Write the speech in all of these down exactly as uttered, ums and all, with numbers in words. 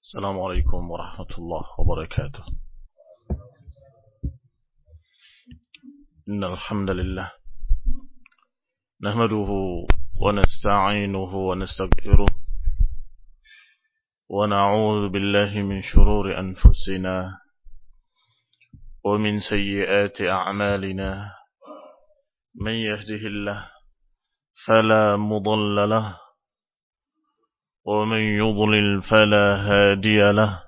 السلام عليكم ورحمة الله وبركاته. إن الحمد لله نحمده ونستعينه ونستغفره ونعوذ بالله من شرور أنفسنا ومن سيئات أعمالنا. من يهده الله فلا مضل له ومن يضلل فلا هادي له،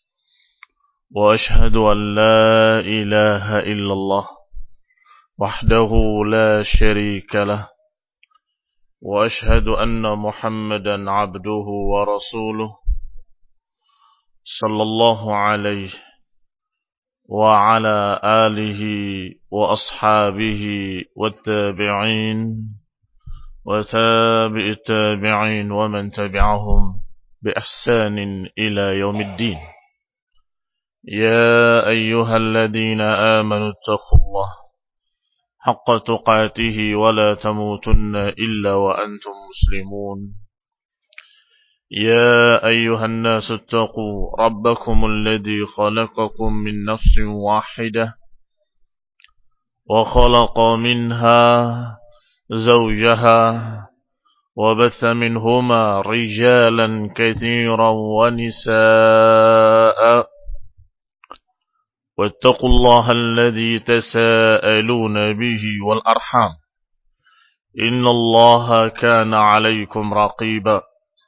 وأشهد أن لا إله إلا الله وحده لا شريك له، وأشهد أن محمدا عبده ورسوله صلى الله عليه وعلى آله وأصحابه والتابعين وتابع التابعين ومن تبعهم بإحسان إلى يوم الدين. يا أيها الذين آمنوا اتقوا الله حق تقاته ولا تموتن إلا وأنتم مسلمون. يا أيها الناس اتقوا ربكم الذي خلقكم من نفس واحدة وخلق منها زوجها وبث منهما رجالا كثيرا ونساء، واتقوا الله الذي تساءلون به والأرحام إن الله كان عليكم رقيبا.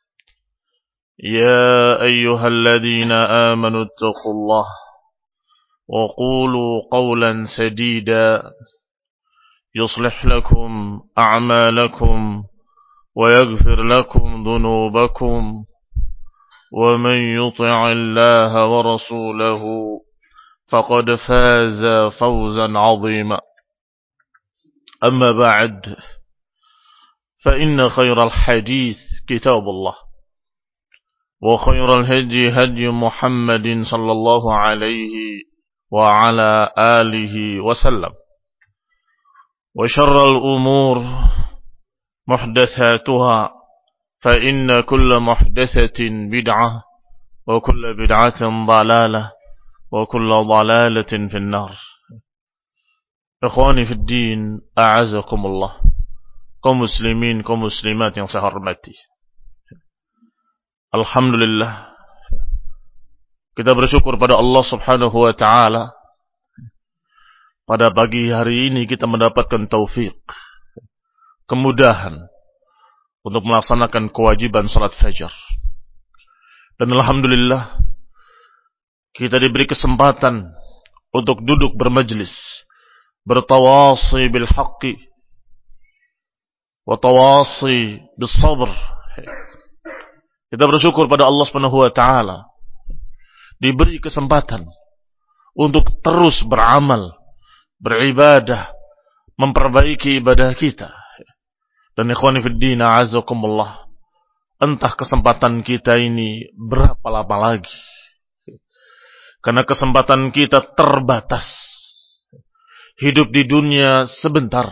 يا أيها الذين آمنوا اتقوا الله وقولوا قولا سديدا يصلح لكم أعمالكم ويغفر لكم ذنوبكم، ومن يطع الله ورسوله فقد فاز فوزا عظيما. أما بعد، فإن خير الحديث كتاب الله، وخير الهدي هدي محمد صلى الله عليه وعلى آله وسلم، وشر الأمور محدثاتها، فإن كل محدثة بدعة وكل بدعة ضلالة وكل ضلالة في النار. إخواني في الدين، أعزكم الله. kaum muslimin, kaum muslimat yang saya hormati, alhamdulillah, kita bersyukur pada Allah subhanahu wa ta'ala. Pada pagi hari ini kita mendapatkan taufik, kemudahan untuk melaksanakan kewajiban salat fajar. Dan alhamdulillah kita diberi kesempatan untuk duduk bermajlis, bertawasi bil haqqi wa tawasi bis sabr. Kita bersyukur pada Allah subhanahu wa ta'ala diberi kesempatan untuk terus beramal, beribadah, memperbaiki ibadah kita. Dan ikhwani fiddin, a'azakumullah, entah kesempatan kita ini berapa lama lagi, karena kesempatan kita terbatas. Hidup di dunia sebentar,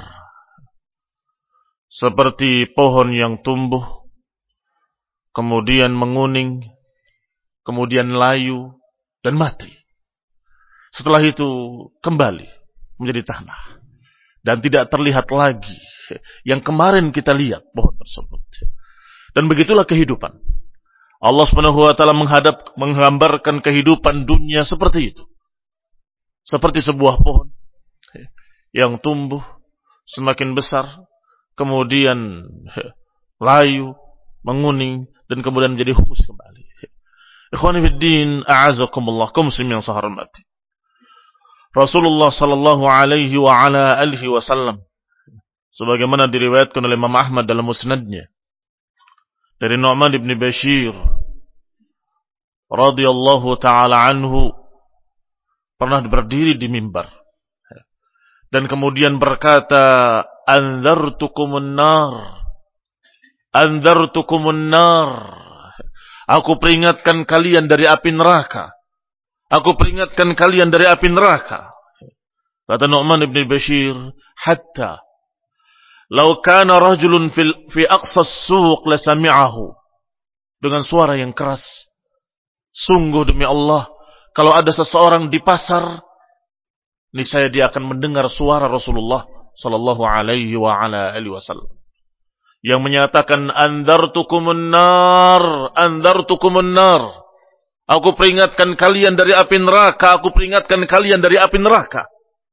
seperti pohon yang tumbuh, kemudian menguning, kemudian layu dan mati. Setelah itu kembali menjadi tanah, dan tidak terlihat lagi yang kemarin kita lihat pohon tersebut. Dan begitulah kehidupan. Allah subhanahu wa ta'ala menghadap, menggambarkan kehidupan dunia seperti itu, seperti sebuah pohon yang tumbuh semakin besar, kemudian layu, menguning, dan kemudian menjadi humus kembali. Ikhwani fiddin, a'azakumullah, kaum muslimin yang saya hormati. Rasulullah sallallahu alaihi wa ala alihi wasallam, sebagaimana diriwayatkan oleh Imam Ahmad dalam musnadnya dari Nu'man ibn Bashir radhiyallahu ta'ala anhu, pernah berdiri di mimbar dan kemudian berkata, anzartukumun nar, anzartukumun nar, aku peringatkan kalian dari api neraka. Aku peringatkan kalian dari api neraka. Kata Nu'man ibn Bashir, hatta law kana rajulun fi aqsa as-suq la sami'ahu, dengan suara yang keras. Sungguh demi Allah, kalau ada seseorang di pasar, niscaya dia akan mendengar suara Rasulullah sallallahu alaihi wa ala alihi wasallam yang menyatakan, andzartukumun nar, andzartukumun nar. Aku peringatkan kalian dari api neraka, aku peringatkan kalian dari api neraka.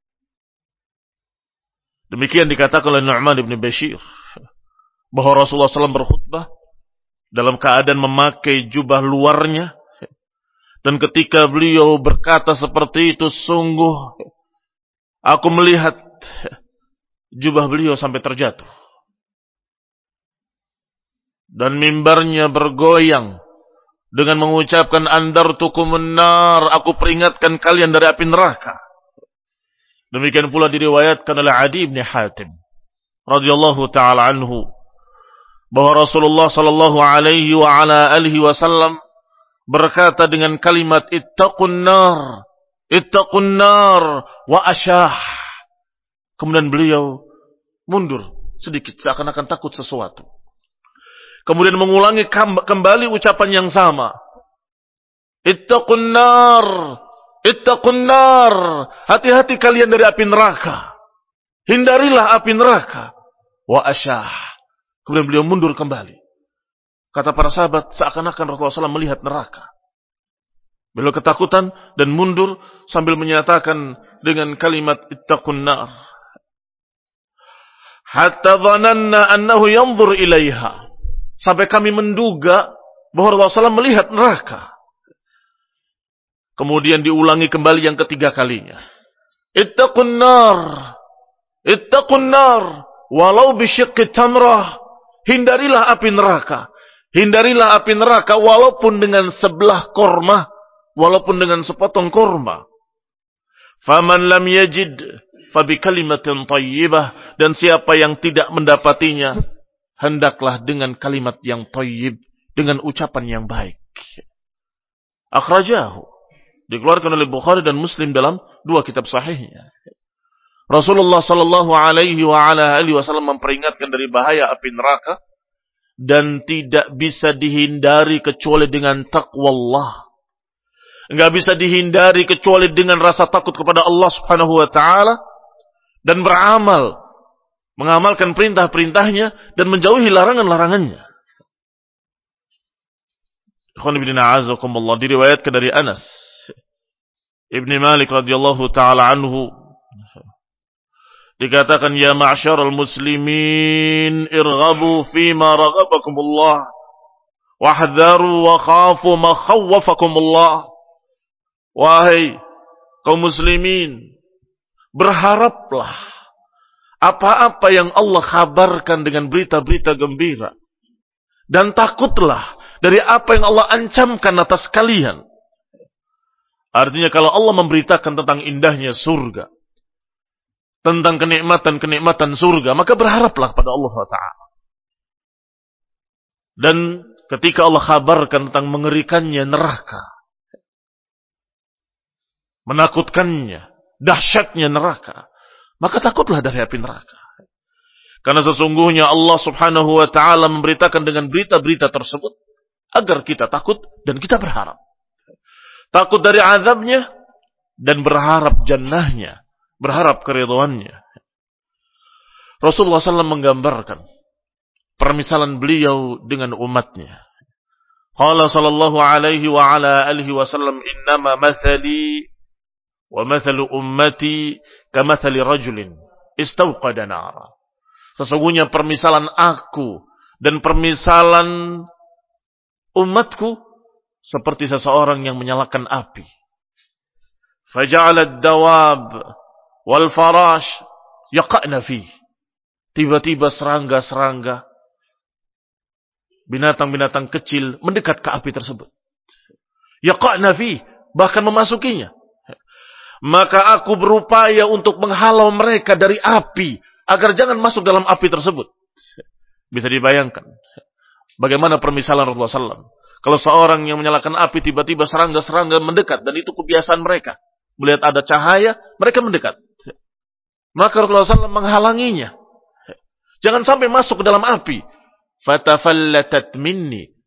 Demikian dikatakan oleh Nu'man bin Bashir bahwa Rasulullah sallallahu alaihi wasallam berkhutbah dalam keadaan memakai jubah luarnya, dan ketika beliau berkata seperti itu, sungguh aku melihat jubah beliau sampai terjatuh dan mimbarnya bergoyang dengan mengucapkan, andzartukumun nar, aku peringatkan kalian dari api neraka. Demikian pula diriwayatkan oleh Adi bin Hatim radhiyallahu taala anhu bahwa Rasulullah sallallahu alaihi wa ala alihi wasallam berkata dengan kalimat, ittaqun nar, ittaqun nar wa asyah. Kemudian beliau mundur sedikit seakan-akan takut sesuatu. Kemudian mengulangi kembali ucapan yang sama. Ittaqun nar, ittaqun nar. Hati-hati kalian dari api neraka. Hindarilah api neraka. Wa asyah. Kemudian beliau mundur kembali. Kata para sahabat, seakan-akan Rasulullah sallallahu alaihi wasallam melihat neraka. Beliau ketakutan dan mundur sambil menyatakan dengan kalimat ittaqun nar. Hatta dhananna annahu yanzur ilaiha. Sampai kami menduga bahwa Rasulullah sallallahu alaihi wasallam melihat neraka. Kemudian diulangi kembali yang ketiga kalinya. Ittaqun nar. Ittaqun nar. Walau bisyiqqi tamrah. Hindarilah api neraka. Hindarilah api neraka walaupun dengan sebelah korma. Walaupun dengan sepotong korma. Faman lam yajid. Fabi kalimatin tayyibah. Dan siapa yang tidak mendapatinya, hendaklah dengan kalimat yang thayyib, dengan ucapan yang baik. Akhrajahu, dikeluarkan oleh Bukhari dan Muslim dalam dua kitab sahihnya. Rasulullah sallallahu alaihi wa ala alihi wasallam memperingatkan dari bahaya api neraka dan tidak bisa dihindari kecuali dengan takwa Allah. Enggak bisa dihindari kecuali dengan rasa takut kepada Allah Subhanahu wa taala dan beramal, mengamalkan perintah-perintahnya dan menjauhi larangan-larangannya. Ikhwan ibn a'azakumullah, diriwayatkan dari Anas Ibn Malik radhiyallahu taala anhu dikatakan, ya ma'syaral muslimin irghabu fima raghabakumullah wahdharu wa khafu ma khawwafakumullah. Wahai kaum muslimin, berharaplah apa-apa yang Allah kabarkan dengan berita-berita gembira. Dan takutlah dari apa yang Allah ancamkan atas kalian. Artinya kalau Allah memberitakan tentang indahnya surga, tentang kenikmatan-kenikmatan surga, maka berharaplah pada Allah subhanahu wa taala. Dan ketika Allah kabarkan tentang mengerikannya neraka, menakutkannya, dahsyatnya neraka, maka takutlah dari api neraka. Karena sesungguhnya Allah subhanahu wa ta'ala memberitakan dengan berita-berita tersebut agar kita takut dan kita berharap. Takut dari azabnya dan berharap jannahnya, berharap keridhaannya. Rasulullah sallallahu alaihi wasallam menggambarkan permisalan beliau dengan umatnya. Qala sallallahu alaihi wa ala alihi wasallam, innama mathali wa mathalu ummati kamathali rajulin istawqada nara. Sesungguhnya permisalan aku dan permisalan umatku seperti seseorang yang menyalakan api. Faja'ala ad-dawab wal farash yaqa'na fi. Tiba-tiba serangga-serangga, binatang-binatang kecil mendekat ke api tersebut. Yaqa'na fi, bahkan memasukinya. Maka aku berupaya untuk menghalau mereka dari api agar jangan masuk dalam api tersebut. Bisa dibayangkan bagaimana permisalan Rasulullah sallallahu alaihi wasallam. Kalau seorang yang menyalakan api, tiba-tiba serangga-serangga mendekat, dan itu kebiasaan mereka. Melihat ada cahaya, mereka mendekat. Maka Rasulullah sallallahu alaihi wasallam menghalanginya. Jangan sampai masuk ke dalam api. Fatafallatat minni,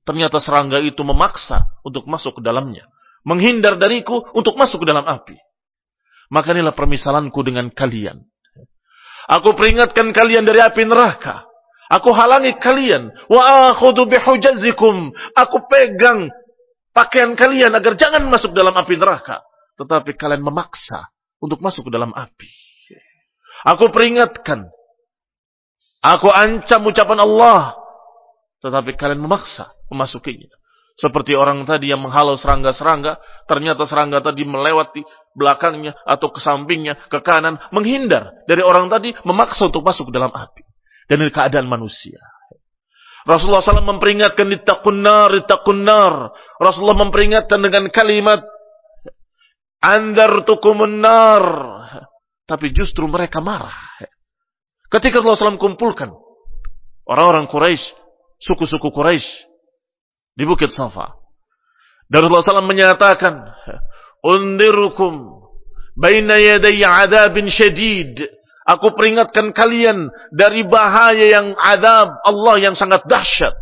Ternyata serangga itu memaksa untuk masuk ke dalamnya. Menghindar dariku untuk masuk ke dalam api. Maka inilah permisalanku dengan kalian. Aku peringatkan kalian dari api neraka. Aku halangi kalian. Wa akhudhu bihujazikum. Aku pegang pakaian kalian agar jangan masuk dalam api neraka. Tetapi kalian memaksa untuk masuk ke dalam api. Aku peringatkan. Aku ancam ucapan Allah. Tetapi kalian memaksa memasukinya. Seperti orang tadi yang menghalau serangga-serangga. Ternyata serangga tadi melewati belakangnya atau ke sampingnya, ke kanan. Menghindar dari orang tadi, memaksa untuk masuk ke dalam api. Dan ini keadaan manusia. Rasulullah shallallahu alaihi wasallam memperingatkan, ittaqun nar, ittaqun nar. Rasulullah memperingatkan dengan kalimat, andzartukumun nar. Tapi justru mereka marah. Ketika Rasulullah shallallahu alaihi wasallam kumpulkan orang-orang Quraisy, suku-suku Quraisy di Bukit Safa. Dan Rasulullah shallallahu alaihi wasallam menyatakan, undirukum baina yaday adabin syadid. Aku peringatkan kalian dari bahaya yang azab Allah yang sangat dahsyat.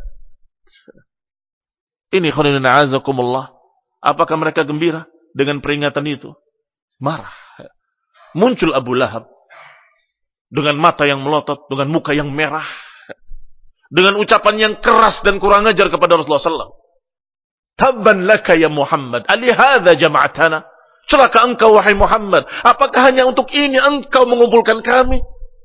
Ini khairin a'azakumullah. Apakah mereka gembira dengan peringatan itu? Marah. Muncul Abu Lahab dengan mata yang melotot, dengan muka yang merah, dengan ucapan yang keras dan kurang ajar kepada Rasulullah sallallahu alaihi wasallam. Tabban laka ya Muhammad, alihadza jama'tana. Celaka engkau wahai Muhammad, apakah hanya untuk ini engkau mengumpulkan kami?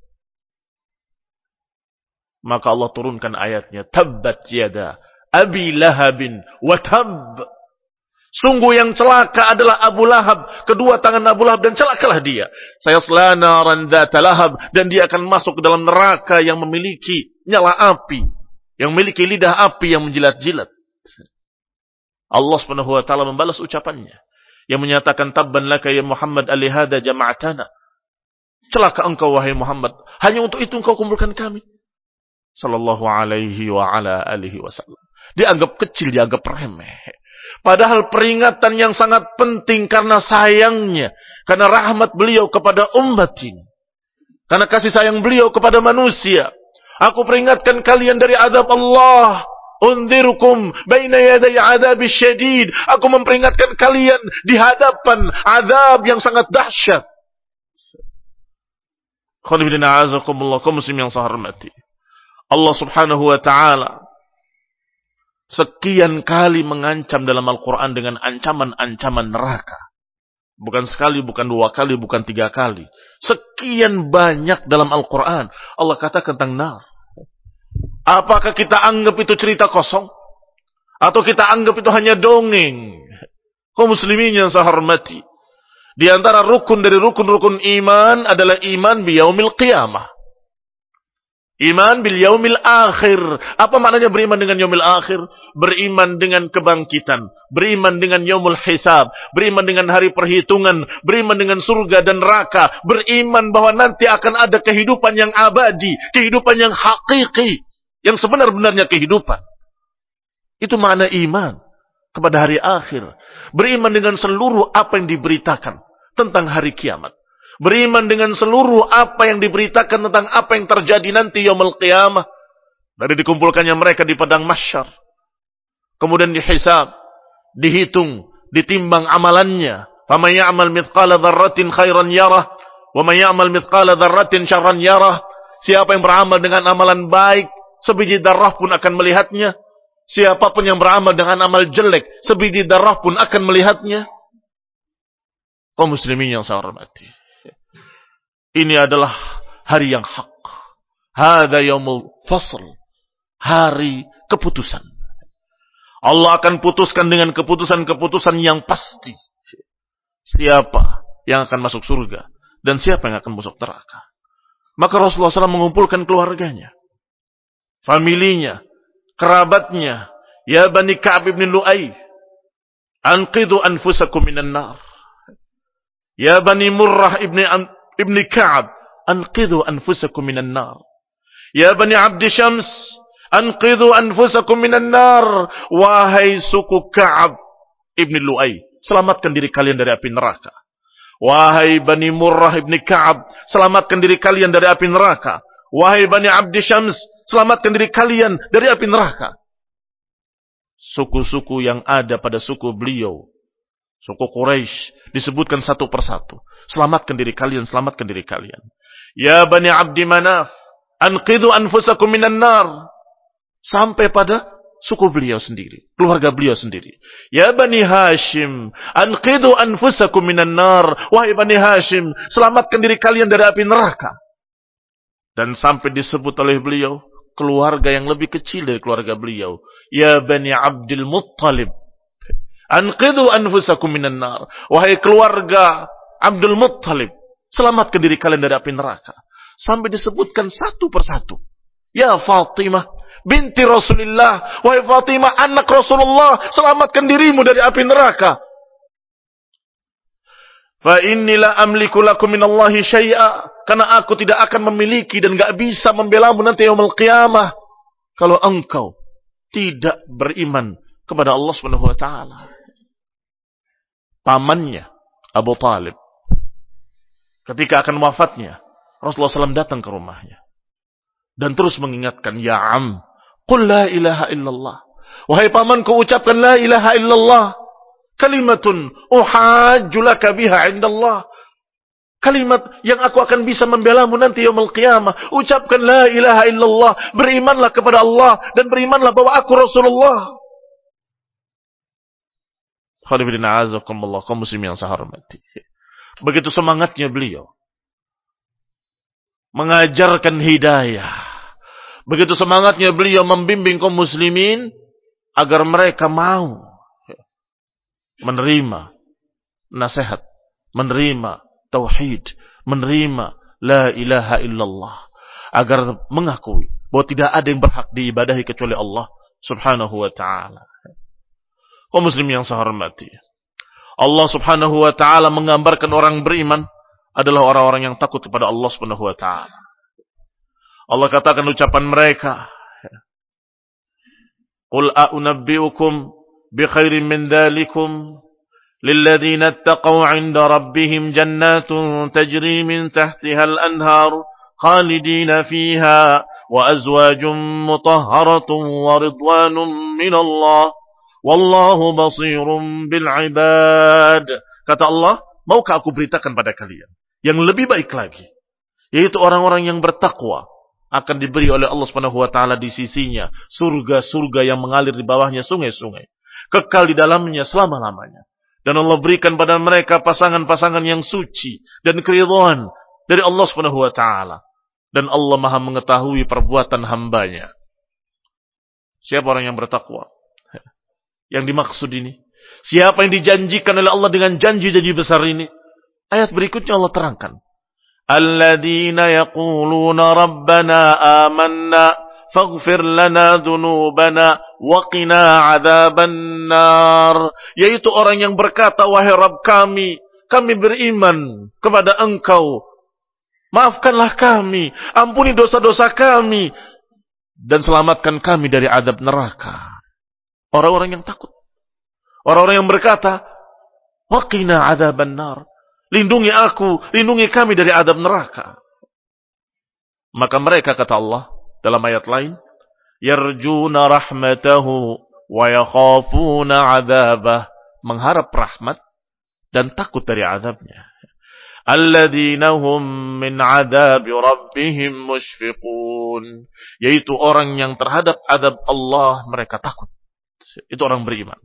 Maka Allah turunkan ayatnya, tabbat yada abi lahabin wa tab. Sungguh yang celaka adalah Abu Lahab, kedua tangan Abu Lahab, dan celakalah dia. Sayasla naran dzata lahab, dan dia akan masuk ke dalam neraka yang memiliki nyala api, yang memiliki lidah api yang menjilat-jilat. Allah Subhanahu wa taala membalas ucapannya yang menyatakan, tabban laka ya Muhammad alihada jama'atana. Celaka engkau wahai Muhammad, hanya untuk itu engkau kumpulkan kami. Sallallahu alaihi wa ala alihi wasallam. Dianggap kecil, dianggap remeh. Padahal peringatan yang sangat penting karena sayangnya, karena rahmat beliau kepada umat ini, karena kasih sayang beliau kepada manusia. Aku peringatkan kalian dari azab Allah. Unzirukum baina yaday adzabis syadid. Aku memperingatkan kalian di hadapan azab yang sangat dahsyat. Khonibina azakumullah, kaum muslim yang saya hormati. Allah Subhanahu wa taala sekian kali mengancam dalam Al-Quran dengan ancaman-ancaman neraka. Bukan sekali, bukan dua kali, bukan tiga kali. Sekian banyak dalam Al-Quran Allah katakan tentang nar. Apakah kita anggap itu cerita kosong? Atau kita anggap itu hanya dongeng? Kaum muslimin yang saya hormati, di antara rukun dari rukun-rukun iman adalah iman biyaumil qiyamah. Iman bil yaumil akhir. Apa maknanya beriman dengan yaumil akhir? Beriman dengan kebangkitan, beriman dengan yaumul hisab, beriman dengan hari perhitungan, beriman dengan surga dan neraka, beriman bahwa nanti akan ada kehidupan yang abadi, kehidupan yang hakiki, yang sebenar-benarnya kehidupan. Itu makna iman kepada hari akhir. Beriman dengan seluruh apa yang diberitakan tentang hari kiamat. Beriman dengan seluruh apa yang diberitakan tentang apa yang terjadi nanti yaumul qiyamah. Dari dikumpulkannya mereka di padang mahsyar. Kemudian dihisab, dihitung, ditimbang amalannya. Faman ya'mal mithqala dzarratin khairan yarah, wa man ya'mal mithqala dzarratin syarran yarah. Siapa yang beramal dengan amalan baik, sebiji darah pun akan melihatnya. Siapapun yang beramal dengan amal jelek, sebiji darah pun akan melihatnya. Kaum muslimin yang saya hormati, ini adalah hari yang hak. Hadza yaumul fasl. Hari keputusan. Allah akan putuskan dengan keputusan-keputusan yang pasti. Siapa yang akan masuk surga dan siapa yang akan masuk neraka. Maka Rasulullah shallallahu alaihi wasallam mengumpulkan keluarganya, familinya, kerabatnya. Ya Bani Ka'ab ibn Lu'ay, anqidhu anfusakum minan nar. Ya Bani Murrah ibn ibn Ka'ab, anqidhu anfusakum minan nar. Ya Bani Abdi Syams, anqidhu anfusakum minan nar. Wahai suku Ka'ab ibn Lu'ay, selamatkan diri kalian dari api neraka. Wahai Bani Murrah ibn Ka'ab, selamatkan diri kalian dari api neraka. Wahai Bani Abdi Syams, selamatkan diri kalian dari api neraka. suku-suku yang ada pada suku beliau, suku Quraisy, disebutkan satu persatu. Selamatkan diri kalian, selamatkan diri kalian. Ya Bani Abdi Manaf, anqidhu anfusakum minan nar. Sampai pada suku beliau sendiri, keluarga beliau sendiri. Ya Bani Hashim, anqidhu anfusakum minan nar. Wahai Bani Hashim, selamatkan diri kalian dari api neraka. Dan sampai disebut oleh beliau keluarga yang lebih kecil dari keluarga beliau. Ya Bani Abdul Muttalib, anqidhu anfusakum minan nar. Wahai keluarga Abdul Muttalib, selamatkan diri kalian dari api neraka. Sampai disebutkan satu persatu. Ya Fatimah binti Rasulullah, wahai Fatimah anak Rasulullah, selamatkan dirimu dari api neraka. Fa inni la amliku lakum minallahi syai'a, karena aku tidak akan memiliki dan enggak bisa membelamu nanti yaumul qiyamah kalau engkau tidak beriman kepada Allah Subhanahu wa taala. Pamannya Abu Talib, ketika akan wafatnya, Rasulullah shallallahu alaihi wasallam datang ke rumahnya dan terus mengingatkan, ya am, qul la ilaha illallah. Wahai pamanku, ucapkan la ilaha illallah. Kalimatun uhajju laka biha indallah. Kalimat yang aku akan bisa membelamu nanti yaumul qiyamah. Ucapkan la ilaha illallah. Berimanlah kepada Allah dan berimanlah bahwa aku Rasulullah. Khalifidina azakumullah, kaum muslim yang saya hormati. Begitu semangatnya beliau mengajarkan hidayah. Begitu semangatnya beliau membimbing kaum muslimin agar mereka mau menerima nasihat, menerima tauhid, menerima la ilaha illallah, agar mengakui bahwa tidak ada yang berhak diibadahi kecuali Allah Subhanahu wa taala. Kaum muslim yang saya hormati, Allah Subhanahu wa taala menggambarkan orang beriman adalah orang-orang yang takut kepada Allah Subhanahu wa taala. Allah katakan ucapan mereka, Qul a'unabbi'ukum bi khairin min dhalikum lilladzina ittaqaw 'inda rabbihim jannatun tajri min tahtiha al-anhar khalidina fiha wa azwajun mutahharatun wa ridwanun min Allah wallahu basirun bil 'ibad. Kata Allah, maukah aku beritakan pada kalian yang lebih baik lagi, yaitu orang-orang yang bertakwa akan diberi oleh Allah Subhanahu wa taala di sisinya surga-surga yang mengalir di bawahnya sungai-sungai, kekal di dalamnya selama-lamanya. Dan Allah berikan pada mereka pasangan-pasangan yang suci dan keridhaan dari Allah Subhanahu wa taala. Dan Allah Maha mengetahui perbuatan hambanya. Siapa orang yang bertakwa? Yang dimaksud ini, siapa yang dijanjikan oleh Allah dengan janji-janji besar ini? Ayat berikutnya Allah terangkan. Alladzina yaquluna rabbana amanna faghfir lana dhunubana wa qina adzabannar. Yaitu orang yang berkata, wahai Rabb kami, kami beriman kepada Engkau. Maafkanlah kami, ampuni dosa-dosa kami, dan selamatkan kami dari azab neraka. Orang-orang yang takut. Orang-orang yang berkata, wa qina adzabannar. Lindungi aku, lindungi kami dari azab neraka. Maka mereka, kata Allah dalam ayat lain, yarjuna rahmatahu wa yakhafuna adzabah, mengharap rahmat dan takut dari azabnya. Alladzina hum min adzabi rabbihim mushfiqun, yaitu orang yang terhadap azab Allah mereka takut. Itu orang beriman.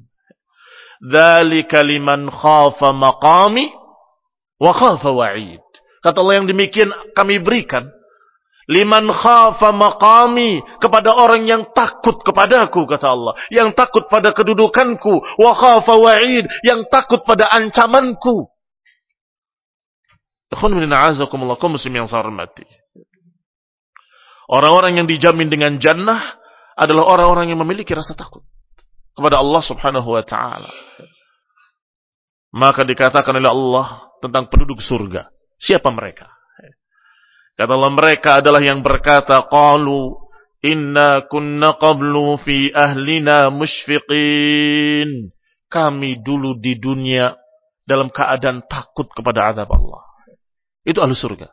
Dzalika liman khafa maqami wa khafa wa'id. Kata Allah, yang demikian kami berikan liman khafa maqami, kepada orang yang takut kepadaku, kata Allah, yang takut pada kedudukanku, wa khafa wa'id, yang takut pada ancamanku. Orang-orang yang dijamin dengan jannah adalah orang-orang yang memiliki rasa takut kepada Allah Subhanahu wa taala. Maka dikatakan oleh Allah tentang penduduk surga, siapa mereka? Kata Allah, mereka adalah yang berkata, qalu inna kunna qablu fi ahlina mushfiqin. Kami dulu di dunia dalam keadaan takut kepada azab Allah. Itu ahli surga.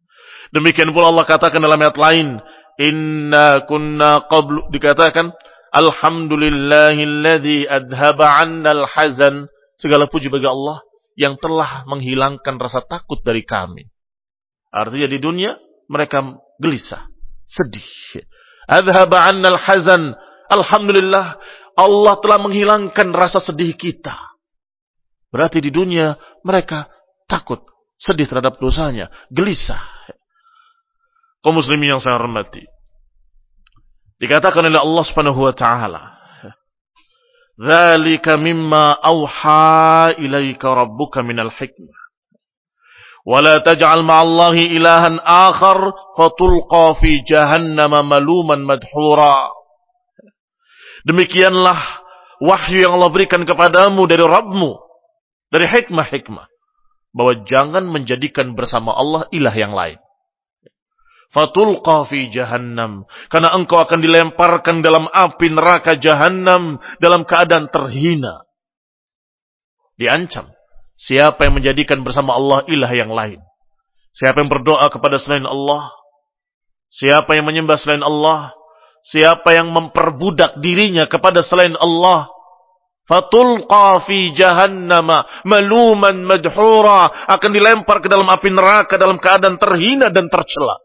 Demikian pula Allah katakan dalam ayat lain, inna kunna qablu, dikatakan Alhamdulillahilladzi adhaba 'annal hazan. Segala puji bagi Allah yang telah menghilangkan rasa takut dari kami. Artinya di dunia mereka gelisah, sedih. Adhaba 'annal hazan. Alhamdulillah, Allah telah menghilangkan rasa sedih kita. Berarti di dunia mereka takut, sedih terhadap dosanya, gelisah. Kaum muslimin yang saya hormati, dikatakan oleh Allah Subhanahu wa taala, "Dzalika mimma auha ilaika rabbuka minal hikmah. Wa la taj'al ma'allahi ilahan akhar fatulqa fi jahannam maluman madhura." Demikianlah wahyu yang Allah berikan kepadamu dari Rabbmu, dari hikmah-hikmah, bahwa jangan menjadikan bersama Allah ilah yang lain. Fatulqa fi jahannam, karena engkau akan dilemparkan dalam api neraka jahannam dalam keadaan terhina. Diancam, siapa yang menjadikan bersama Allah ilah yang lain, siapa yang berdoa kepada selain Allah, siapa yang menyembah selain Allah, siapa yang memperbudak dirinya kepada selain Allah, fatulqa fi jahannam maluman madhura, akan dilempar ke dalam api neraka dalam keadaan terhina dan tercela.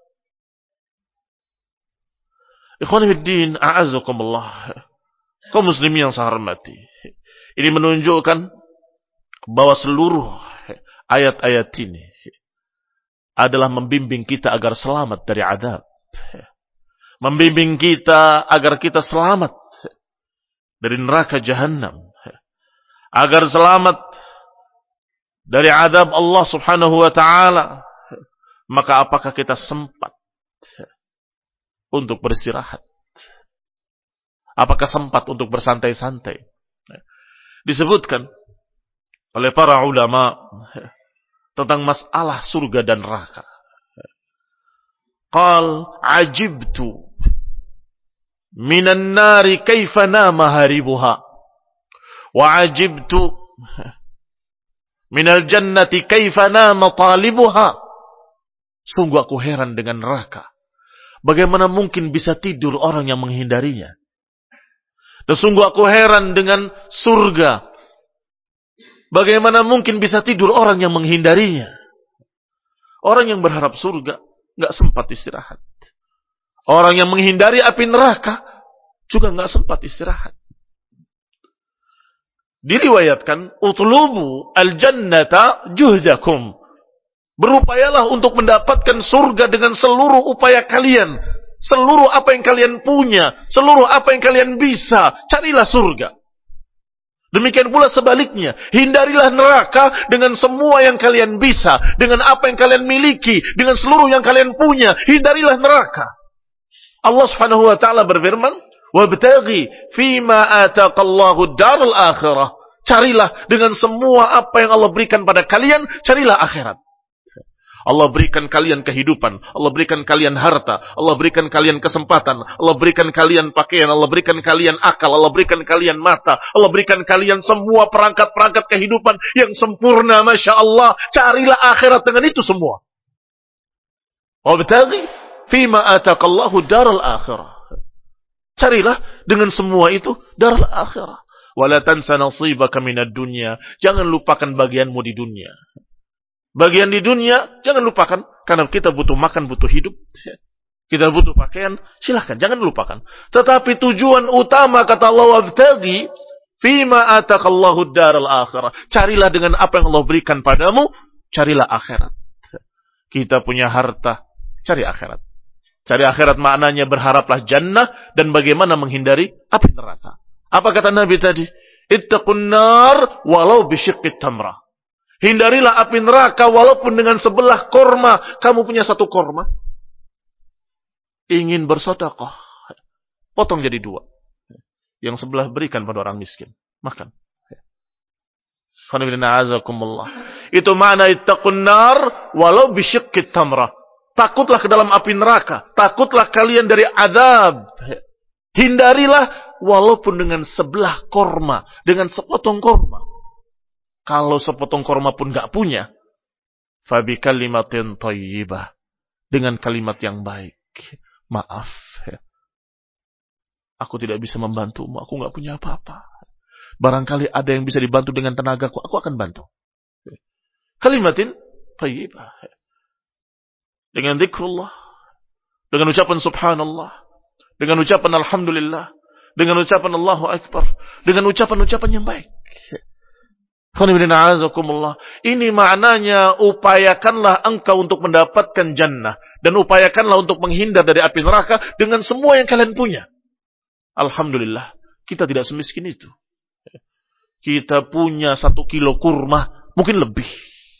Ikhwani fiddin, a'azakumullah. Kaum muslimin yang saya hormati, ini menunjukkan bahwa seluruh ayat-ayat ini adalah membimbing kita agar selamat dari azab. Membimbing kita agar kita selamat dari neraka jahannam. Agar selamat dari azab Allah Subhanahu wa ta'ala. Maka apakah kita sempat untuk beristirahat? Apakah sempat untuk bersantai-santai? Disebutkan oleh para ulama tentang masalah surga dan neraka. Qal ajibtu minan nari kaifa nama haribuha wa ajibtu minal jannati kaifa nama talibuha. Sungguh aku heran dengan neraka. Bagaimana mungkin bisa tidur orang yang menghindarinya? Dan sungguh aku heran dengan surga. Bagaimana mungkin bisa tidur orang yang menghindarinya? Orang yang berharap surga nggak sempat istirahat. Orang yang menghindari api neraka juga nggak sempat istirahat. Diriwayatkan, utlubu al-jannata juhdakum. Berupayalah untuk mendapatkan surga dengan seluruh upaya kalian. Seluruh apa yang kalian punya. Seluruh apa yang kalian bisa. Carilah surga. Demikian pula sebaliknya. Hindarilah neraka dengan semua yang kalian bisa. Dengan apa yang kalian miliki. Dengan seluruh yang kalian punya. Hindarilah neraka. Allah subhanahu wa ta'ala berfirman, "Wabtaghi fima ataqallahu darul akhirah." Carilah dengan semua apa yang Allah berikan pada kalian. Carilah akhirat. Allah berikan kalian kehidupan, Allah berikan kalian harta, Allah berikan kalian kesempatan, Allah berikan kalian pakaian, Allah berikan kalian akal, Allah berikan kalian mata, Allah berikan kalian semua perangkat-perangkat kehidupan yang sempurna, Masya Allah. Carilah akhirat dengan itu semua. Wabtaghi fima ataqallahu daral akhirah. Carilah dengan semua itu daral akhirah. Wala tansa nasibaka minad dunya. Jangan lupakan bagianmu di dunia. Bagian di dunia, jangan lupakan. Karena kita butuh makan, butuh hidup. Kita butuh pakaian, silahkan, jangan lupakan. Tetapi tujuan utama, kata Allah, wabtaghi fima ataqallahu daral akhirah. Carilah dengan apa yang Allah berikan padamu, carilah akhirat. Kita punya harta, cari akhirat. Cari akhirat maknanya berharaplah jannah dan bagaimana menghindari api neraka. Apa kata Nabi tadi? Ittaqun nar walau bisyiqqit tamrah. Hindarilah api neraka walaupun dengan sebelah korma. Kamu punya satu korma. Ingin bersedekah. Potong jadi dua. Yang sebelah berikan pada orang miskin. Makan. Itu makna ittaqun nar walau bisyiqqit tamrah. Takutlah ke dalam api neraka. Takutlah kalian dari azab. Hindarilah walaupun dengan sebelah korma. Dengan sepotong korma. Kalau sepotong korma pun gak punya, fabi kalimatin thayyibah, dengan kalimat yang baik, maaf. Aku tidak bisa membantumu, aku nggak punya apa-apa. Barangkali ada yang bisa dibantu dengan tenagaku, aku akan bantu. Kalimatin thayyibah. Dengan zikrullah, dengan ucapan subhanallah, dengan ucapan alhamdulillah, dengan ucapan Allahu Akbar, dengan ucapan-ucapan yang baik. Ini maknanya upayakanlah engkau untuk mendapatkan jannah dan upayakanlah untuk menghindar dari api neraka dengan semua yang kalian punya. Alhamdulillah, kita tidak semiskin itu. Kita punya satu kilo kurma, mungkin lebih.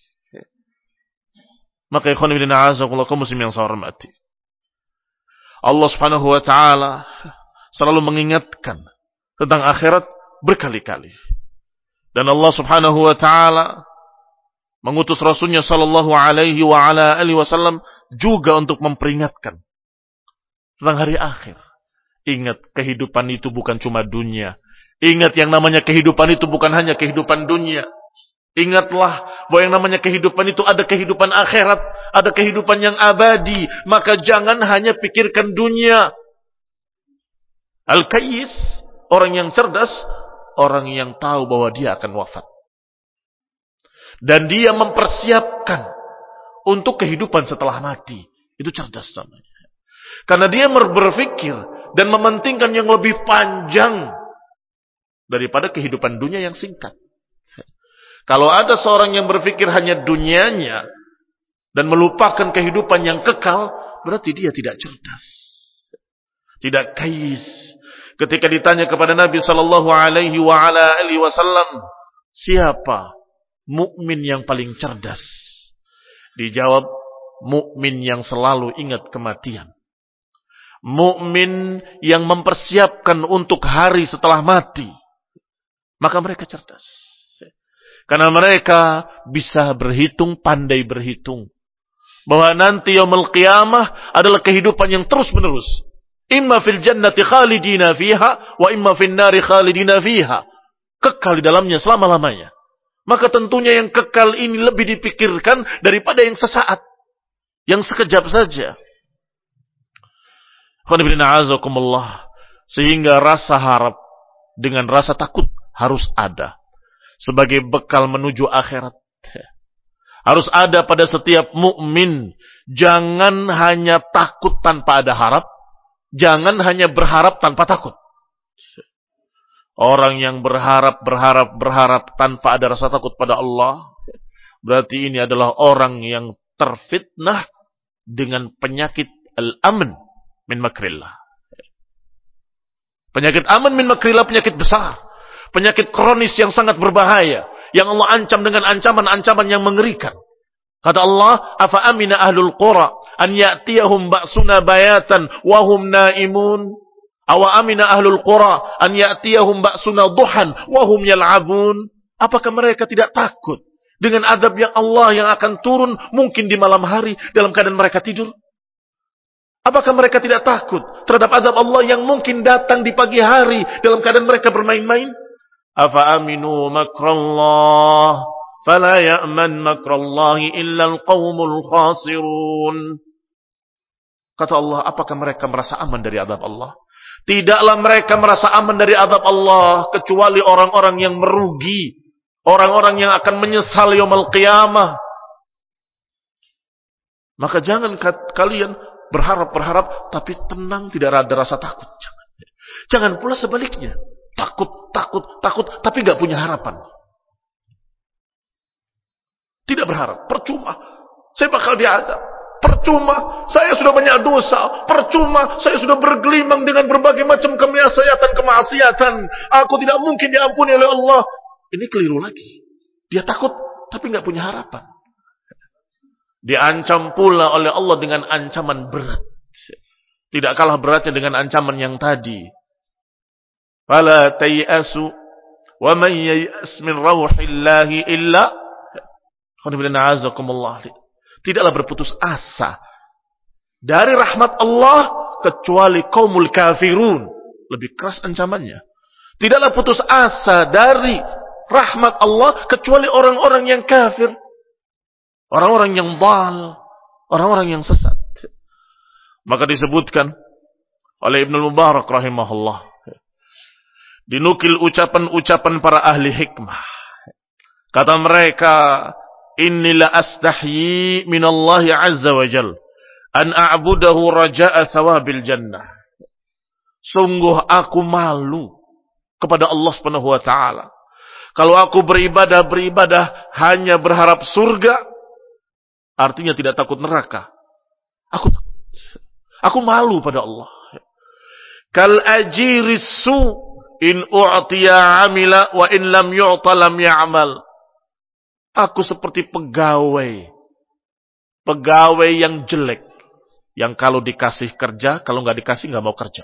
Maka ikhwan fillah a'azakumullah kaum muslimin yang saya hormati. Allah Subhanahu wa taala selalu mengingatkan tentang akhirat berkali-kali. Dan Allah Subhanahu wa taala mengutus Rasulnya sallallahu alaihi wa ala alihi wasallam juga untuk memperingatkan tentang hari akhir. Ingat, kehidupan itu bukan cuma dunia. Ingat, yang namanya kehidupan itu bukan hanya kehidupan dunia. Ingatlah bahwa yang namanya kehidupan itu ada kehidupan akhirat, ada kehidupan yang abadi. Maka jangan hanya pikirkan dunia. Al-Kayyis, orang yang cerdas, orang yang tahu bahwa dia akan wafat. Dan dia mempersiapkan untuk kehidupan setelah mati. Itu cerdas namanya. Karena dia berpikir dan mementingkan yang lebih panjang daripada kehidupan dunia yang singkat. Kalau ada seorang yang berpikir hanya dunianya dan melupakan kehidupan yang kekal, berarti dia tidak cerdas, tidak kais. Ketika ditanya kepada Nabi sallallahu alaihi wa ala alihi wasallam, siapa mukmin yang paling cerdas? Dijawab, mukmin yang selalu ingat kematian. Mukmin yang mempersiapkan untuk hari setelah mati. Maka mereka cerdas. Karena mereka bisa berhitung, pandai berhitung. Bahwa nanti yaumul qiyamah adalah kehidupan yang terus menerus. Imma fil jannati khalidina fiha, wa imma fil nari khalidina fiha. Kekal di dalamnya selama-lamanya. Maka tentunya yang kekal ini lebih dipikirkan daripada yang sesaat. Yang sekejap saja. Sehingga rasa harap dengan rasa takut harus ada. Sebagai bekal menuju akhirat. Harus ada pada setiap mukmin. Jangan hanya takut tanpa ada harap. Jangan hanya berharap tanpa takut. Orang yang berharap, berharap, berharap tanpa ada rasa takut pada Allah, berarti ini adalah orang yang terfitnah dengan penyakit al-aman min makrillah. Penyakit aman min makrillah, penyakit besar. Penyakit kronis yang sangat berbahaya. Yang Allah ancam dengan ancaman-ancaman yang mengerikan. Kata Allah, afa amina ahlul qura an ya'tiyahum ba'suna bayatan wa hum naimun. Awa amina ahlul qura an ya'tiyahum ba'suna duhan wa hum yal'abun. Apakah mereka tidak takut dengan azab yang Allah yang akan turun mungkin di malam hari dalam keadaan mereka tidur? Apakah mereka tidak takut terhadap azab Allah yang mungkin datang di pagi hari dalam keadaan mereka bermain-main? Afa aminu makrallah fala ya'man makrallahi illa alqaumul khasirun. Kata Allah, apakah mereka merasa aman dari azab Allah? Tidaklah mereka merasa aman dari azab Allah kecuali orang-orang yang merugi, orang-orang yang akan menyesal yaumul qiyamah. Maka jangan kalian berharap-berharap tapi tenang, tidak ada rasa takut. Jangan. Jangan pula sebaliknya. Takut, takut, takut, tapi gak punya harapan. Tidak berharap, percuma. Saya bakal diadab. Percuma, saya sudah banyak dosa. Percuma, saya sudah bergelimang dengan berbagai macam kemaksiatan, kemaksiatan. Aku tidak mungkin diampuni oleh Allah. Ini keliru lagi. Dia takut, tapi gak punya harapan. Diancam pula oleh Allah dengan ancaman berat. Tidak kalah beratnya dengan ancaman yang tadi. Fala tayasu wa man yayas min rauhillahi illa tidaklah berputus asa dari rahmat Allah kecuali kaumul kafirun. Lebih keras ancamannya. Tidaklah putus asa dari rahmat Allah kecuali orang-orang yang kafir. Orang-orang yang dhal, orang-orang yang sesat. Maka disebutkan oleh Ibnu Mubarak rahimahullah dinukil ucapan-ucapan para ahli hikmah. Kata mereka, inni la astahyi minallahi azza wa jal an a'budahu raja'a thawabil jannah. Sungguh aku malu kepada Allah Subhanahu wa taala kalau aku beribadah-beribadah hanya berharap surga, artinya tidak takut neraka. Aku takut. Aku malu pada Allah. Kal ajiris su in u'tiya amila wa in lam yu'ta lam ya'mal. Aku seperti pegawai. Pegawai yang jelek. Yang kalau dikasih kerja, kalau nggak dikasih nggak mau kerja.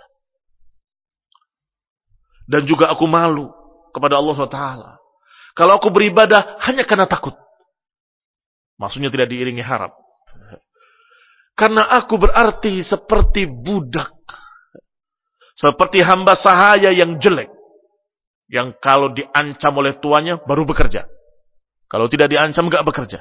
Dan juga aku malu kepada Allah subhanahu wa taala kalau aku beribadah hanya karena takut. Maksudnya tidak diiringi harap. Karena aku berarti seperti budak. Seperti hamba sahaya yang jelek. Yang kalau diancam oleh tuannya baru bekerja. Kalau tidak diancam enggak bekerja.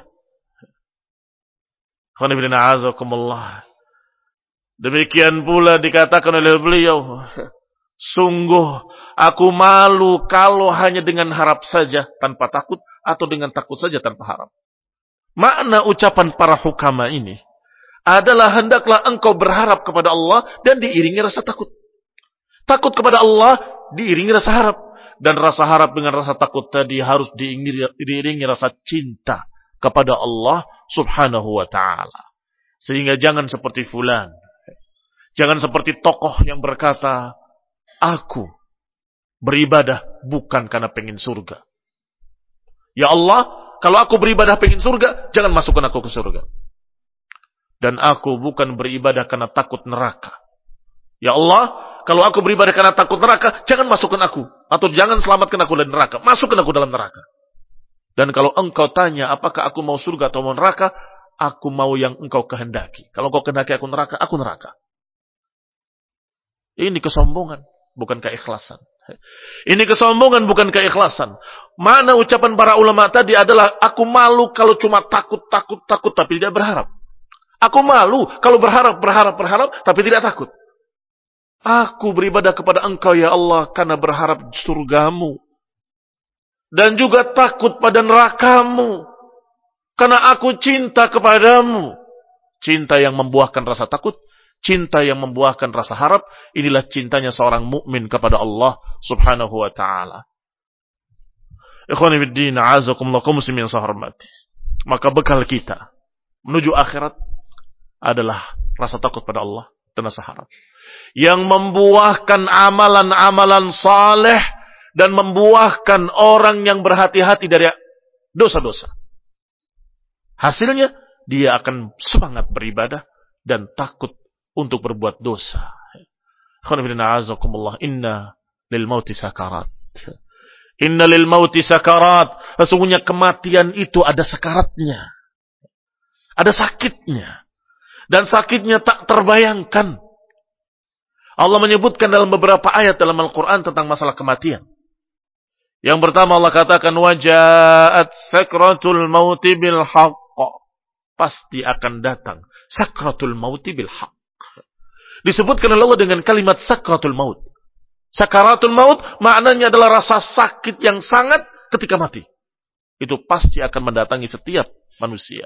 Demikian pula dikatakan oleh beliau, sungguh aku malu kalau hanya dengan harap saja tanpa takut atau dengan takut saja tanpa harap. Makna ucapan para hukama ini adalah hendaklah engkau berharap kepada Allah dan diiringi rasa takut. Takut kepada Allah diiringi rasa harap. Dan rasa harap dengan rasa takut tadi harus diiringi, diiringi rasa cinta kepada Allah subhanahu wa ta'ala. Sehingga jangan seperti fulan. Jangan seperti tokoh yang berkata, aku beribadah bukan karena pengen surga. Ya Allah, kalau aku beribadah pengen surga, jangan masukkan aku ke surga. Dan aku bukan beribadah karena takut neraka. Ya Allah, kalau aku beribadah karena takut neraka, jangan masukkan aku. Atau jangan selamatkan aku dari neraka. Masukkan aku dalam neraka. Dan kalau engkau tanya, apakah aku mau surga atau mau neraka? Aku mau yang engkau kehendaki. Kalau engkau kehendaki aku neraka, aku neraka. Ini kesombongan, bukan keikhlasan. Ini kesombongan, bukan keikhlasan. Mana ucapan para ulama tadi adalah, aku malu kalau cuma takut, takut, takut, tapi tidak berharap. Aku malu kalau berharap, berharap, berharap, tapi tidak takut. Aku beribadah kepada engkau ya Allah karena berharap surgamu. Dan juga takut pada nerakamu. Karena aku cinta kepadamu. Cinta yang membuahkan rasa takut. Cinta yang membuahkan rasa harap. Inilah cintanya seorang mukmin kepada Allah subhanahu wa ta'ala. Ikhwani fiddin, a'azakumullah kaum muslimin yang saya hormati. Maka bekal kita menuju akhirat adalah rasa takut pada Allah dan rasa harap. Yang membuahkan amalan-amalan saleh dan membuahkan orang yang berhati-hati dari dosa-dosa. Hasilnya dia akan semangat beribadah dan takut untuk berbuat dosa. Inna lil mauti sakarat. Inna lil mauti sakarat. Sesungguhnya kematian itu ada sakaratnya. Ada sakitnya. Dan sakitnya tak terbayangkan. Allah menyebutkan dalam beberapa ayat dalam Al-Quran tentang masalah kematian. Yang pertama Allah katakan, Waja'at sakratul mauti bil haqq. Pasti akan datang sakratul mauti bil haqq. Disebutkan oleh Allah dengan kalimat sakratul maut. Sakaratul maut maknanya adalah rasa sakit yang sangat ketika mati. Itu pasti akan mendatangi setiap manusia.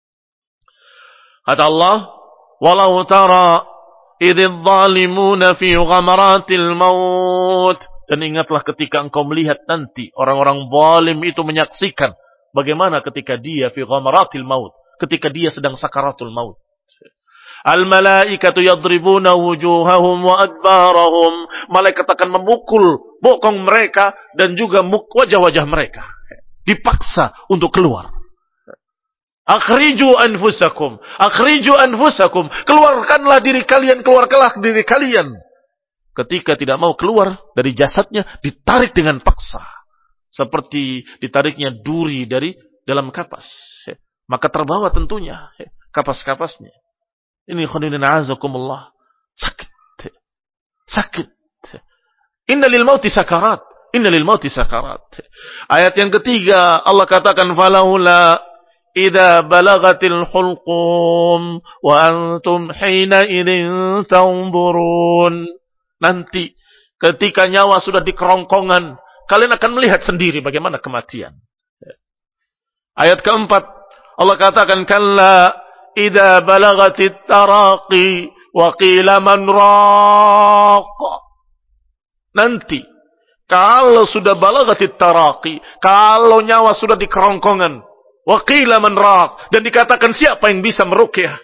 Kata Allah, Walau tara idh zalimuna fi ghamaratil maut. Dan ingatlah ketika engkau melihat nanti orang-orang zalim itu menyaksikan bagaimana ketika dia fi ghamaratil maut, ketika dia sedang sakaratul maut. Al malaikatu yadribuna wujuhahum wa adbarahum. Malaikat akan memukul bokong mereka dan juga wajah-wajah mereka. Dipaksa untuk keluar. Akhriju anfusakum, akhriju anfusakum. Keluarkanlah diri kalian, keluarkanlah diri kalian. Ketika tidak mau keluar dari jasadnya, ditarik dengan paksa. Seperti ditariknya duri dari dalam kapas. Maka terbawa tentunya kapas-kapasnya. Ini khonidina azakumullah. Sakit. Sakit. Inna lil mauti sakarat. Inna lil mauti sakarat. Ayat yang ketiga, Allah katakan, Falaula Idza balagatil hulqum wa antum hina idzin tanzurun. Nanti Ketika nyawa sudah di kerongkongan, kalian akan melihat sendiri bagaimana kematian. Ayat keempat, Allah katakan, kalla idza balagatit taraqi wa qila man raq. Nanti kalau sudah balagatit taraqi, kalau nyawa sudah di kerongkongan, wa qila man raq, dan dikatakan siapa yang bisa meruqyah.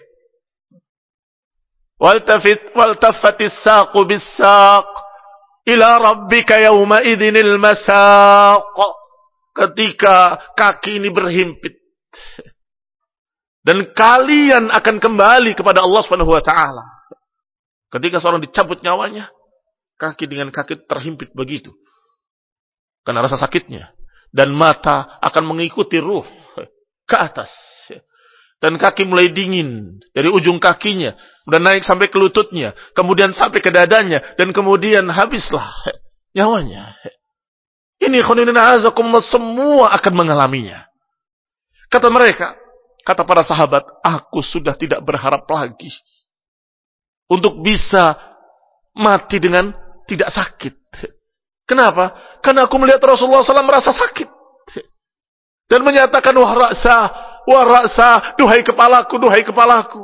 Waltafit waltafatis saqu bis-saq ila rabbika yawma idzinil masaq. Ketika kaki ini berhimpit dan kalian akan kembali kepada Allah Subhanahu wa taala. Ketika seorang dicabut nyawanya, kaki dengan kaki terhimpit begitu karena rasa sakitnya, dan mata akan mengikuti ruh ke atas, dan kaki mulai dingin dari ujung kakinya dan naik sampai ke lututnya, kemudian sampai ke dadanya, dan kemudian habislah nyawanya. Ini khonidina azakumullah, semua akan mengalaminya. Kata mereka, kata para sahabat, aku sudah tidak berharap lagi untuk bisa mati dengan tidak sakit. Kenapa? Karena aku melihat Rasulullah shallallahu alaihi wasallam merasa sakit dan menyatakan, wah ra'sa, wah ra'sa, duhai kepalaku, duhai kepalaku.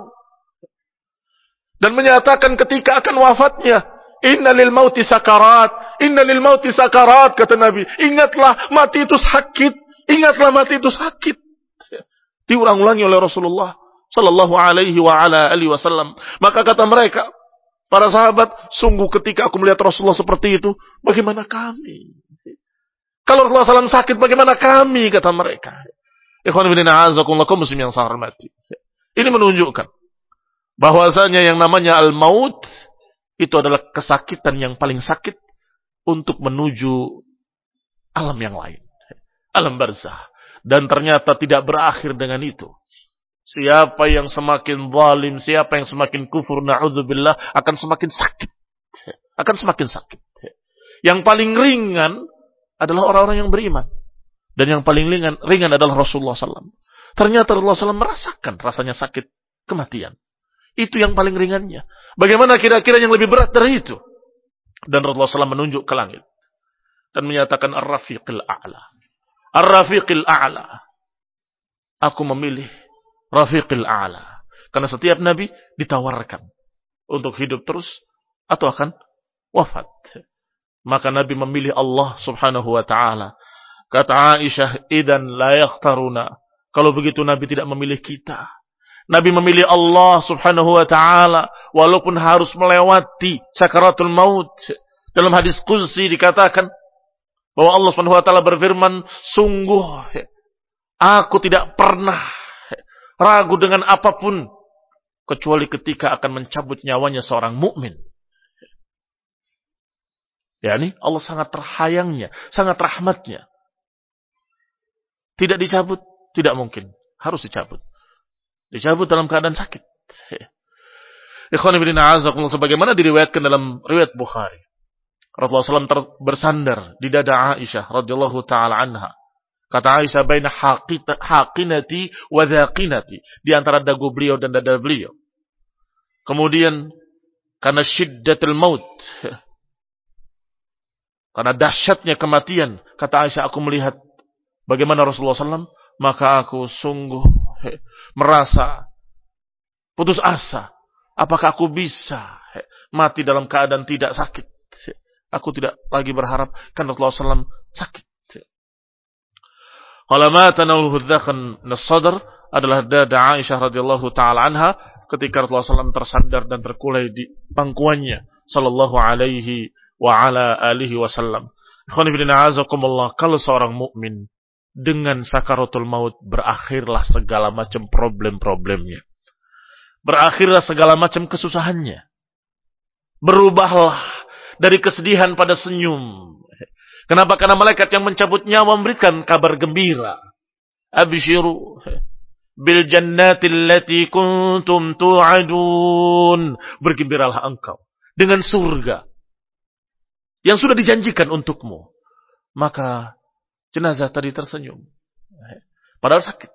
Dan menyatakan ketika akan wafatnya, inna lil mauti sakarat, inna lil mauti sakarat, kata Nabi. Ingatlah mati itu sakit, ingatlah mati itu sakit. Diulang-ulangi oleh Rasulullah sallallahu alaihi wa ala alihi wasallam. Maka kata mereka, para sahabat, sungguh ketika aku melihat Rasulullah seperti itu, bagaimana kami? Kalau Rasulullah shallallahu alaihi wasallam sakit, bagaimana kami? Kata mereka. Ikhwan fillah azakumullah, kaum muslim yang saya hormati. Ini menunjukkan bahwasanya yang namanya al-maut itu adalah kesakitan yang paling sakit untuk menuju alam yang lain, alam barzah. Dan ternyata tidak berakhir dengan itu. Siapa yang semakin zalim, siapa yang semakin kufur, na'udzubillah, akan semakin sakit. Akan semakin sakit. Yang paling ringan adalah orang-orang yang beriman. Dan yang paling ringan, ringan adalah Rasulullah shallallahu alaihi wasallam. Ternyata Rasulullah shallallahu alaihi wasallam merasakan rasanya sakit kematian. Itu yang paling ringannya. Bagaimana kira-kira yang lebih berat dari itu? Dan Rasulullah shallallahu alaihi wasallam menunjuk ke langit dan menyatakan Ar-Rafiqil A'la. Ar-Rafiqil A'la. Aku memilih Rafiqil A'la. Karena setiap nabi ditawarkan untuk hidup terus atau akan wafat. Maka Nabi memilih Allah Subhanahu wa taala. Kata Aisyah, "Idzan la yakhtaruna." Kalau begitu Nabi tidak memilih kita. Nabi memilih Allah Subhanahu wa taala walaupun harus melewati sakaratul maut. Dalam hadis qudsi dikatakan bahwa Allah Subhanahu wa taala berfirman, "Sungguh aku tidak pernah ragu dengan apapun kecuali ketika akan mencabut nyawanya seorang mukmin." Yani Allah sangat terhayangnya, sangat rahmatnya. Tidak dicabut, tidak mungkin, harus dicabut. Dicabut dalam keadaan sakit. Ikhwan fillah azakumullah, sebagaimana diriwayatkan dalam riwayat Bukhari. Rasulullah shallallahu alaihi wasallam bersandar di dada Aisyah radhiyallahu taala anha. Kata Aisyah, baina haqinati wa dhaqinati, di antara dagu beliau dan dada beliau. Kemudian karena syiddatul maut, karena dahsyatnya kematian, kata Aisyah, aku melihat bagaimana Rasulullah shallallahu alaihi wasallam, maka aku sungguh merasa putus asa. Apakah aku bisa mati dalam keadaan tidak sakit? Aku tidak lagi berharap karena Rasulullah shallallahu alaihi wasallam sakit. Qala ma tanawluhu dzakhan nas-sadr adalah dada Aisyah radhiyallahu taala anha ketika Rasulullah shallallahu alaihi wasallam tersandar dan terkulai di pangkuannya sallallahu alaihi wa ala alihi wasallam. Ikhwan fillah azakumullah, kalau seorang mukmin dengan sakaratul maut berakhirlah segala macam problem-problemnya. Berakhirlah segala macam kesusahannya. Berubahlah dari kesedihan pada senyum. Kenapa? Karena malaikat yang mencabut nyawa memberikan kabar gembira. Abshiru bil jannati allati kuntum tu'adun. Bergembiralah engkau dengan surga yang sudah dijanjikan untukmu. Maka jenazah tadi tersenyum, padahal sakit.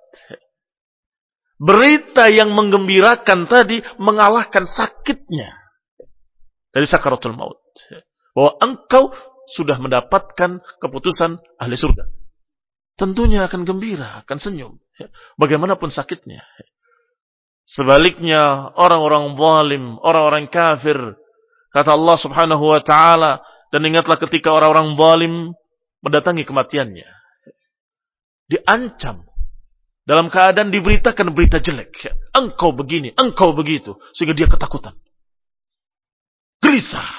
Berita yang menggembirakan tadi mengalahkan sakitnya dari sakaratul maut. bahwa engkau sudah mendapatkan keputusan ahli surga. Tentunya akan gembira, akan senyum. Bagaimanapun sakitnya. Sebaliknya, orang-orang zalim, orang-orang kafir, kata Allah subhanahu wa ta'ala, dan ingatlah ketika orang-orang zalim mendatangi kematiannya. Diancam. Dalam keadaan diberitakan berita jelek. Engkau begini, engkau begitu. Sehingga dia ketakutan. Gelisah.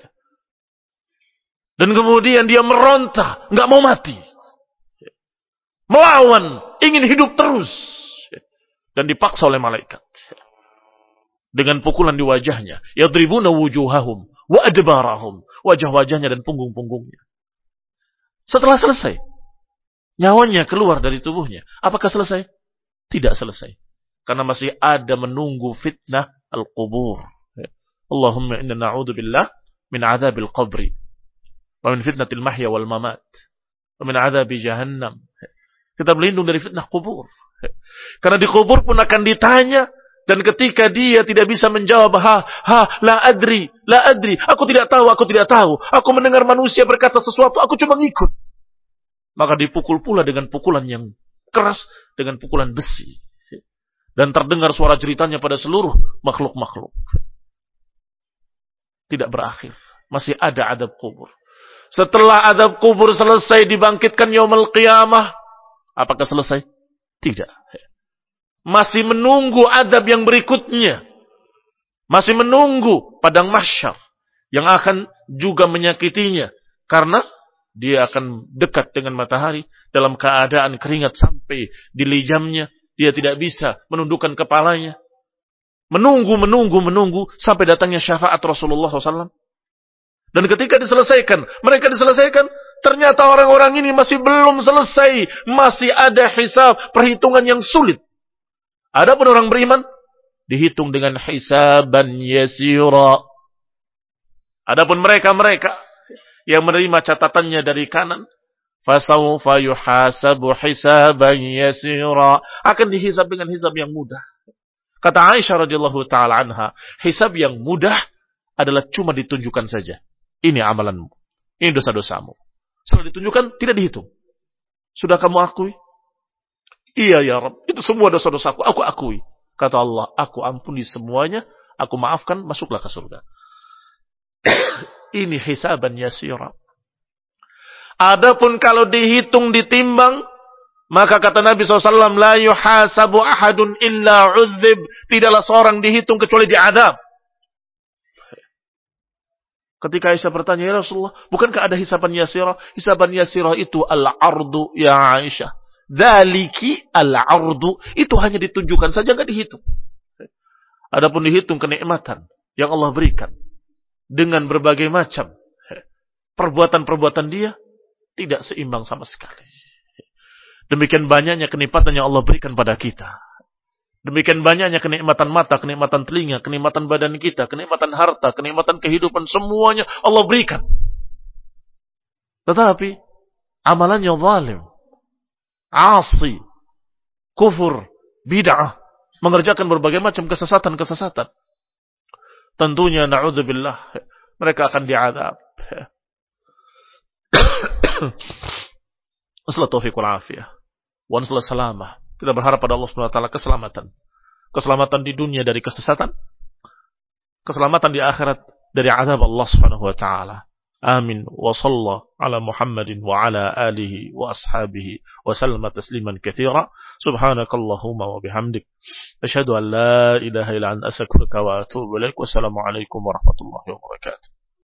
Dan kemudian dia meronta. Nggak mau mati. Melawan. Ingin hidup terus. Dan dipaksa oleh malaikat. Dengan pukulan di wajahnya. Yadribuna wujuhahum. Wa adbarahum. Wajah-wajahnya dan punggung-punggungnya. Setelah selesai. Nyawanya keluar dari tubuhnya. Apakah selesai? Tidak selesai. Karena masih ada menunggu fitnah al-qubur. Allahumma inna na'udhu billah min adzabil qabri. Wa min fitnatil mahya wal mamat. Wa min adzabi jahannam. Kita berlindung dari fitnah kubur. Karena di kubur pun akan ditanya. Dan ketika dia tidak bisa menjawab, ha, ha, la adri, la adri. Aku tidak tahu, aku tidak tahu. Aku mendengar manusia berkata sesuatu, aku cuma ngikut. Maka dipukul pula dengan pukulan yang keras, dengan pukulan besi. Dan terdengar suara jeritanya pada seluruh makhluk-makhluk. Tidak berakhir. Masih ada adab kubur. Setelah adab kubur selesai, dibangkitkan yaumul qiyamah. Apakah selesai? Tidak. Masih menunggu adab yang berikutnya. Masih menunggu padang mahsyar. Yang akan juga menyakitinya. Karena dia akan dekat dengan matahari dalam keadaan keringat sampai di lijamnya. Dia tidak bisa menundukkan kepalanya. Menunggu, menunggu, menunggu sampai datangnya syafaat Rasulullah shallallahu alaihi wasallam. Dan ketika diselesaikan, mereka diselesaikan, ternyata orang-orang ini masih belum selesai. Masih ada hisab, perhitungan yang sulit. Adapun orang beriman, dihitung dengan hisaban yasira. Adapun mereka-mereka yang menerima catatannya dari kanan, fasawfa yuhasabu hisaban yasira, akan dihisab dengan hisab yang mudah. Kata Aisyah radhiyallahu taala anha, hisab yang mudah adalah cuma ditunjukkan saja. Ini amalanmu, ini dosa-dosamu. Setelah ditunjukkan, tidak dihitung. Sudah kamu akui? Iya ya Rabb, itu semua dosa-dosaku, aku akui. Kata Allah, aku ampuni semuanya, aku maafkan, masuklah ke surga. Ini hisaban yasira. Adapun kalau dihitung, ditimbang, maka kata Nabi shallallahu alaihi wasallam, la yuhasabu ahadun illa udzib. Tidaklah seorang dihitung kecuali diadab. Ketika Aisyah bertanya, ya Rasulullah, bukankah ada hisaban yasira? Hisaban yasira itu al-ardu ya Aisyah. Dzaliki al-ardu. Itu hanya ditunjukkan saja, enggak dihitung. Adapun dihitung kenikmatan yang Allah berikan. Dengan berbagai macam perbuatan-perbuatan dia, tidak seimbang sama sekali. Demikian banyaknya kenikmatan yang Allah berikan pada kita. Demikian banyaknya kenikmatan mata, kenikmatan telinga, kenikmatan badan kita, kenikmatan harta, kenikmatan kehidupan, semuanya Allah berikan. Tetapi amalannya zalim, asi, kufur, bid'ah, mengerjakan berbagai macam kesesatan-kesesatan. Tentunya na'udzubillah, mereka akan diadab. Wassalamualaikum warahmatullahi wabarakatuh. Wa nasallahu salamah. Kita berharap pada Allah Subhanahu wa taala keselamatan. Keselamatan di dunia dari kesesatan, keselamatan di akhirat dari azab Allah Subhanahu wa taala. Amin. Wa sallallahu ala Muhammadin wa ala alihi wa ashabihi wa sallama tasliman katsira. Subhanakallahumma wa bihamdik, asyhadu an la ilaha illa anta astaghfiruka wa atubu ilaik. Wassalamu alaikum warahmatullahi wabarakatuh.